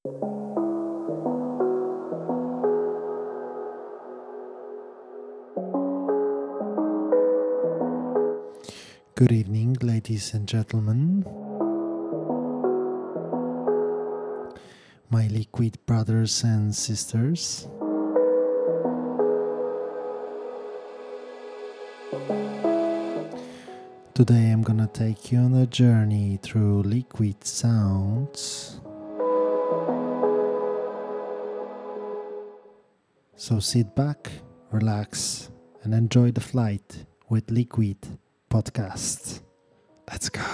Good evening, ladies and gentlemen, my liquid brothers and sisters. Today I'm gonna take you on a journey through liquid sounds. So sit back, relax, and enjoy the flight with Liquid Podcast. Let's go.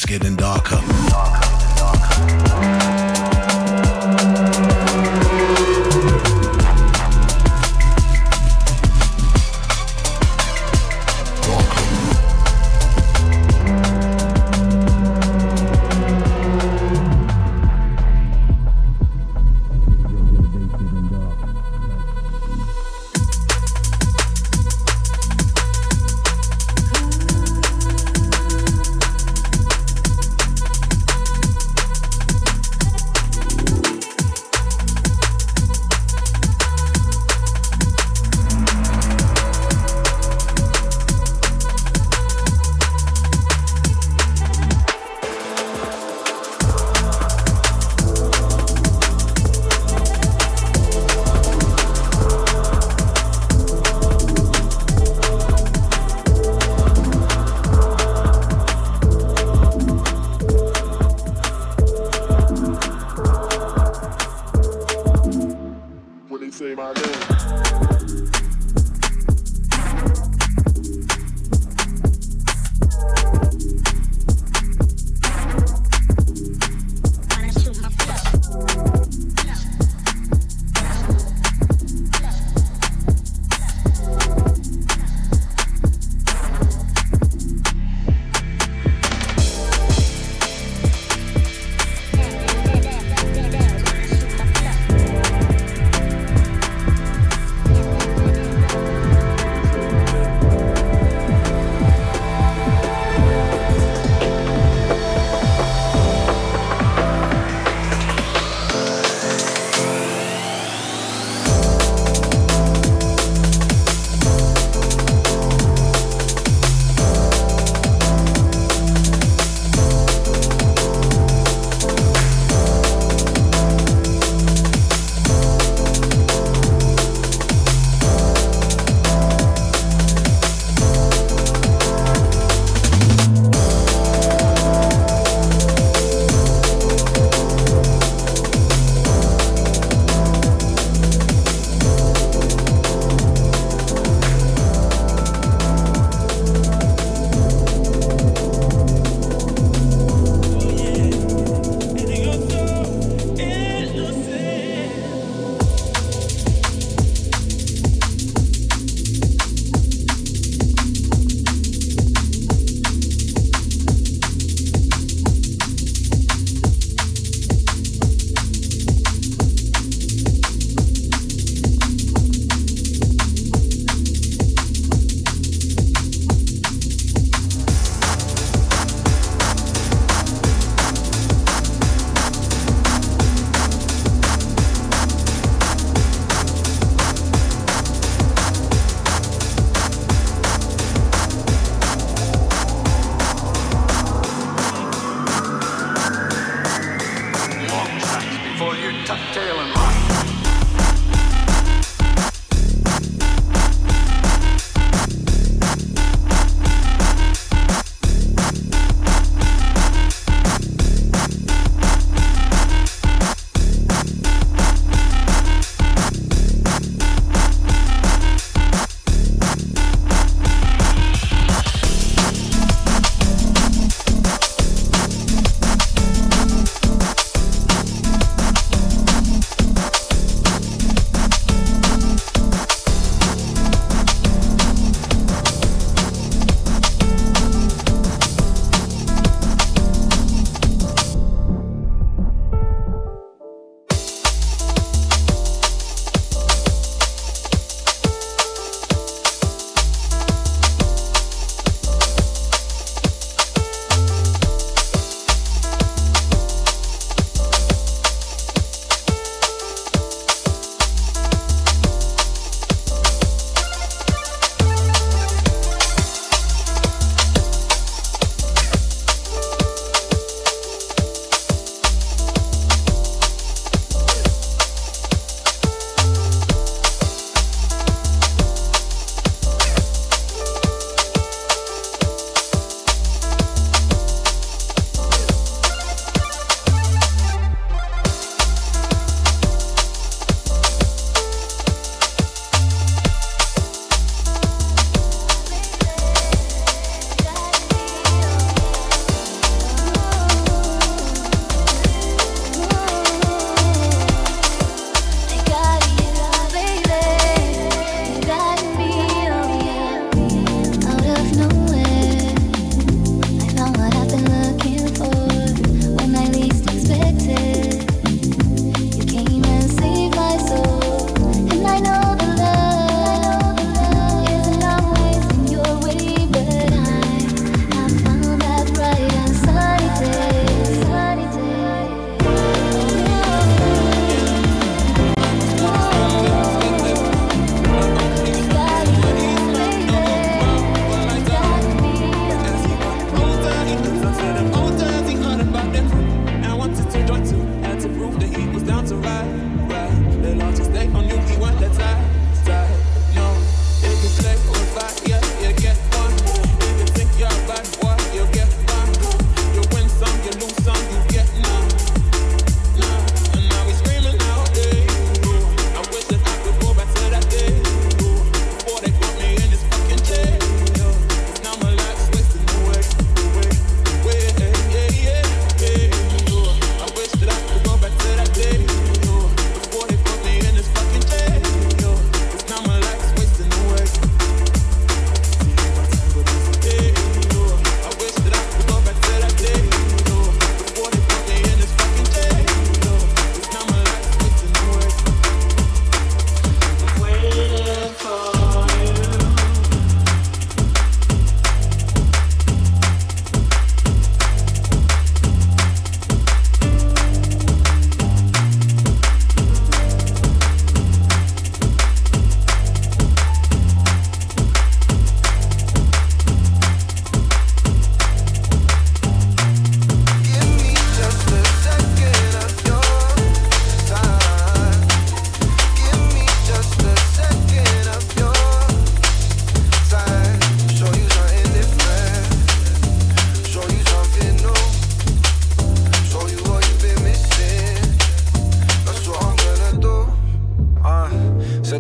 it's getting darker.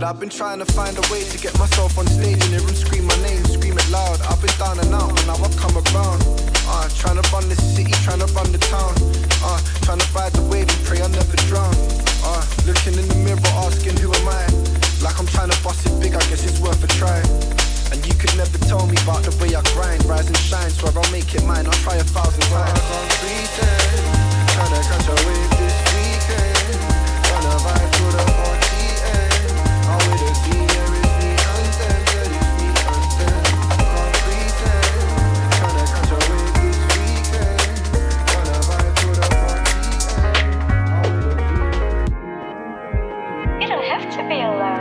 Said I've been trying to find a way to get myself on stage and hear him scream my name, scream it loud. I've been down and out, but now I've come around. Trying to run this city, trying to run the town. Trying to ride the wave and pray I never drown. Looking in the mirror, asking who am I? Like I'm trying to bust it big, I guess it's worth a try. And you could never tell me about the way I grind. Rise and shine, swear I'll make it mine. I'll try 1,000 times. I can't pretend. Trying to catch a wave this weekend. Trying to vibe to the party end. I'm with a sea, there is me and them. There is me and them. Can't pretend. Trying to catch a wave this weekend. Trying to vibe to the party end. I'm with a sea. You don't have to be alone.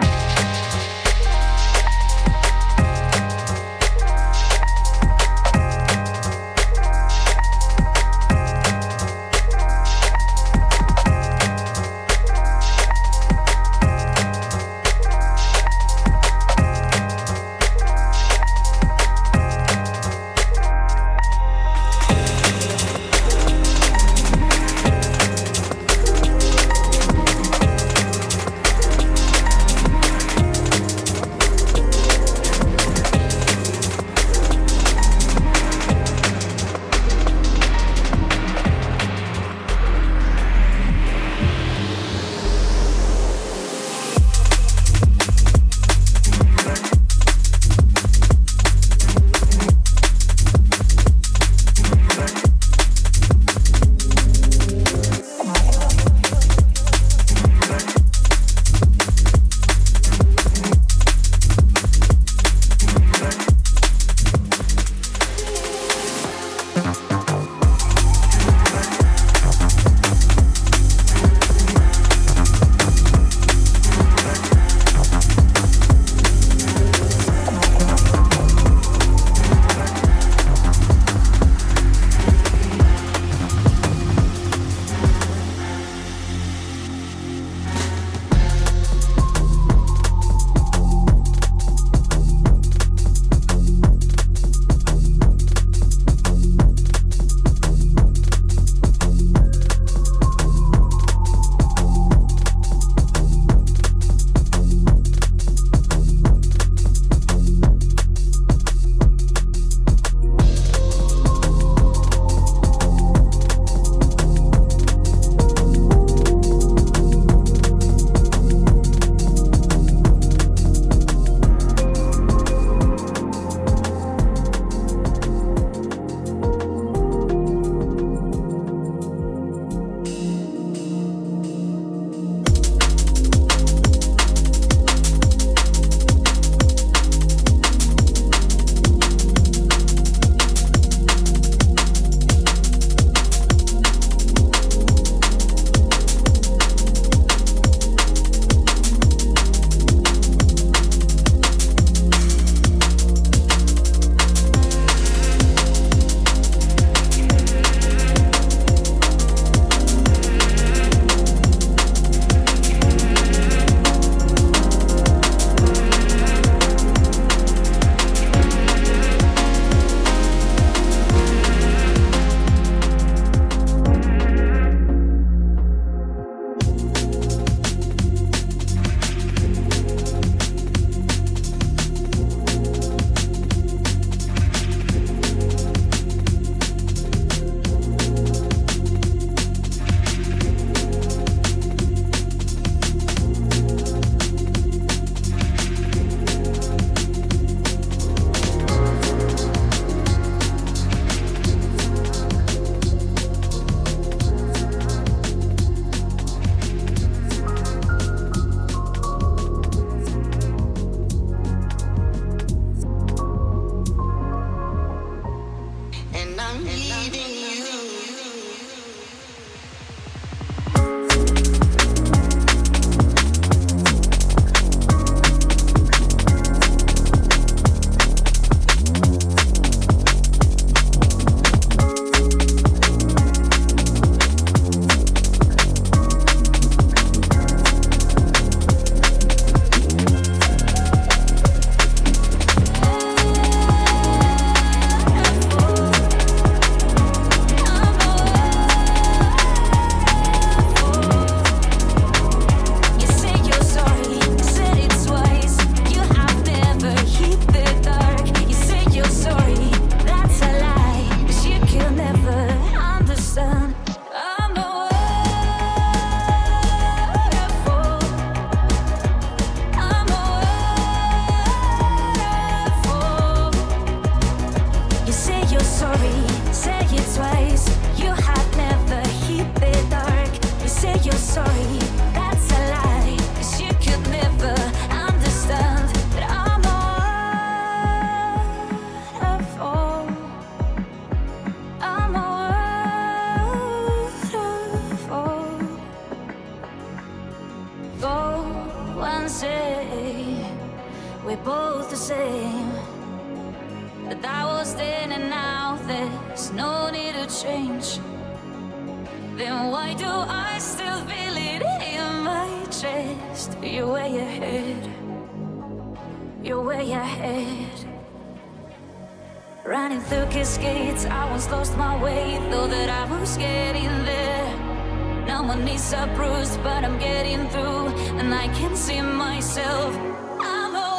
we're both the same. But that was then and now there's no need to change. Then why do I still feel it in my chest? You're way ahead. You're way ahead. Running through cascades, I once lost my way. Thought that I was getting there. Now my knees are bruised, but I'm getting through. And I can see myself. I'm a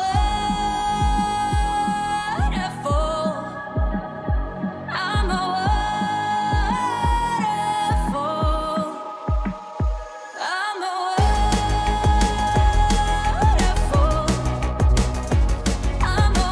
waterfall. I'm a waterfall. I'm a waterfall. I'm a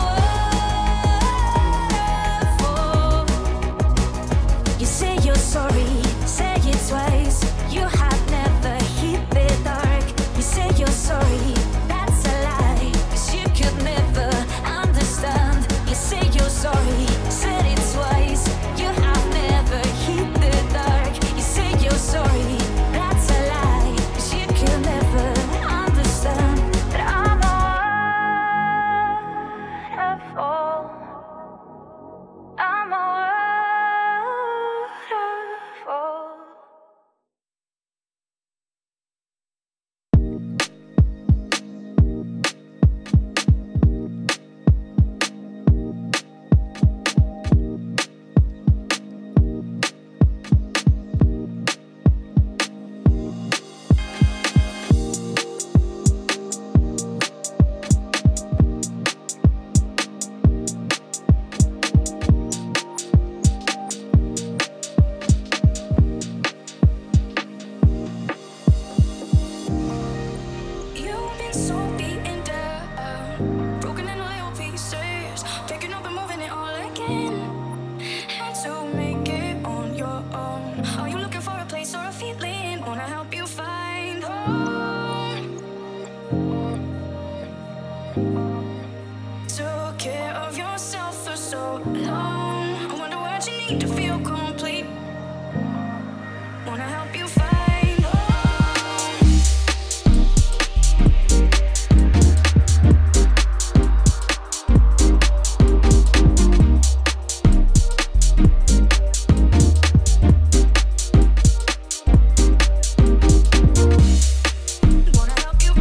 waterfall. You say you're sorry, say it twice. You have never hit the dark. You say you're sorry, that's a lie. 'Cause you could never understand. You say you're sorry, said it twice. You have never hit the dark. You say you're sorry, that's a lie. 'Cause you could never understand. But I'm a waterfall. I'm a waterfall. You've been so beaten down, broken in little pieces, picking up and moving it all again. Had to make it on your own. Are you looking for a place or a feeling? Wanna help you find home. Took care of yourself for so long. I wonder what you need to feel complete. Wanna help you find home. Wanna help you.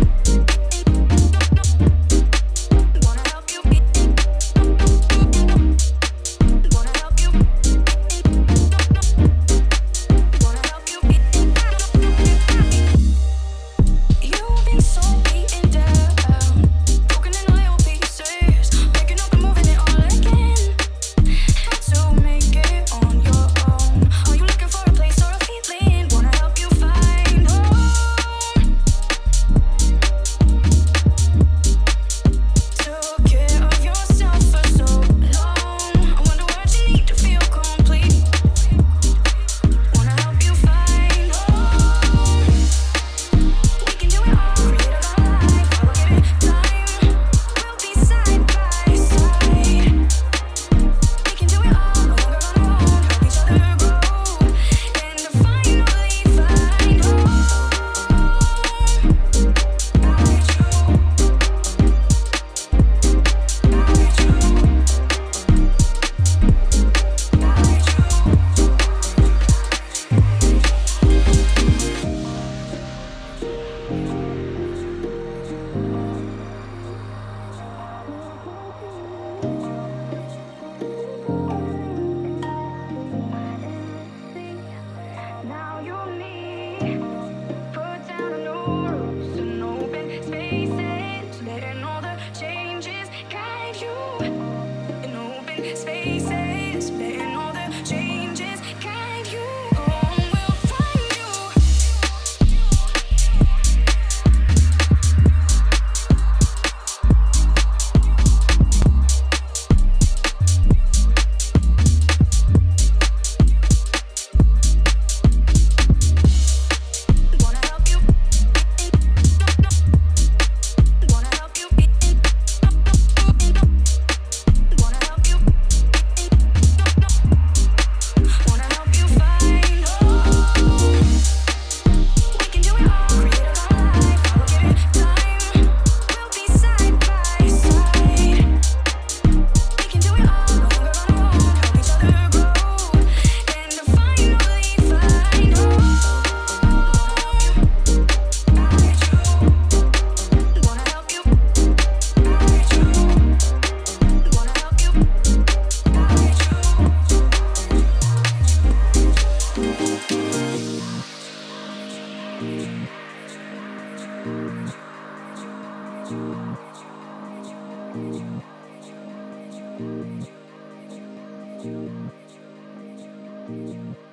Wanna help you. Wanna help you. Wanna help you. Thank you.